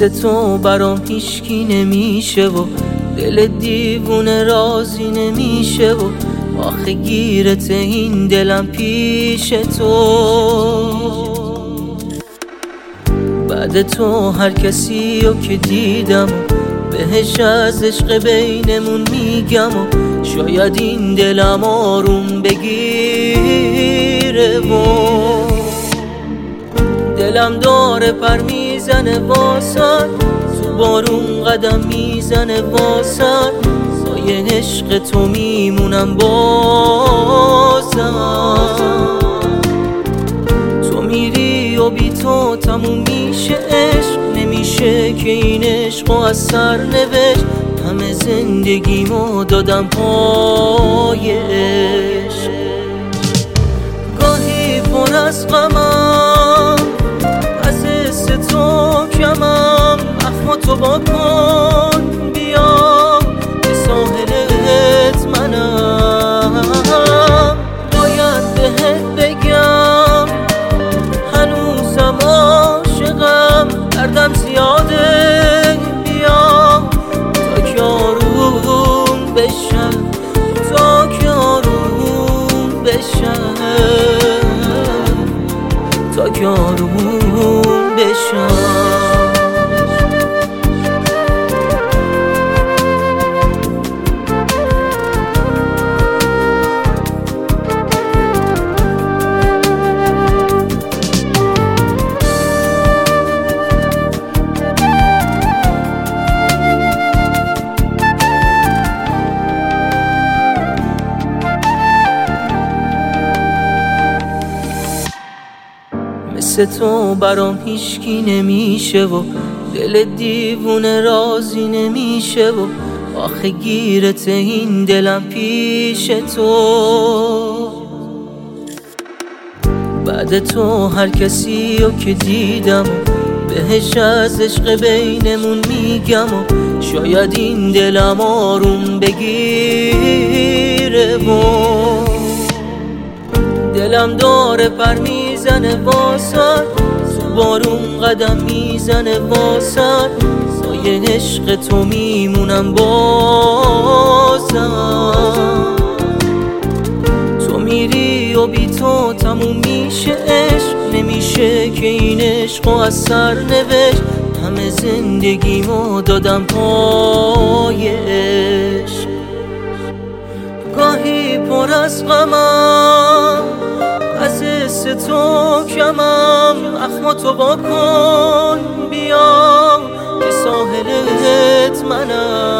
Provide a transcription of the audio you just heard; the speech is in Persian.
مثل تو برام هیچکی نمیشه و دل دیوونه راضی نمیشه و آخه گیرت این دلم پیش تو. بعد تو هر کسی رو که دیدم بهش از عشق بینمون میگم و شاید این دلم آروم بگیره و دلم داره پر میزنه واسد، تو بارون قدم میزنه واسد، سایه عشق تو میمونم بازم. تو میری و بی تو تموم میشه عشق، نمیشه که این عشق از سر نوشت. همه زندگیمو دادم پای عشق، گاهی پر از غمم از حس تو کمم، اخماتو با کن بیام به ساحلت منم. باید بهت بگم هنوزم عاشقم، دردم زیاده بیام تا که آروم بشم، تا که آروم بشم، تا که آروم بشم. مثل تو برام هیچکی نمیشه و دل دیوونه راضی نمیشه و آخه گیرت این دلم پیش تو. بعد تو هر کسی رو که دیدم بهش از عشق بینمون میگم و شاید این دلم آروم بگیره و دلم داره پر میزنه واسد، تو بارون قدم میزنه واسد، سایه عشق تو میمونم بازم. تو میری و بی تو تموم میشه عشق، نمیشه که این عشق از سر نوشت. همه زندگیمو دادم پای عشق، گاهی پر از غمم از حس تو کمم، اخماتو با کن بیام به ساحلت منم.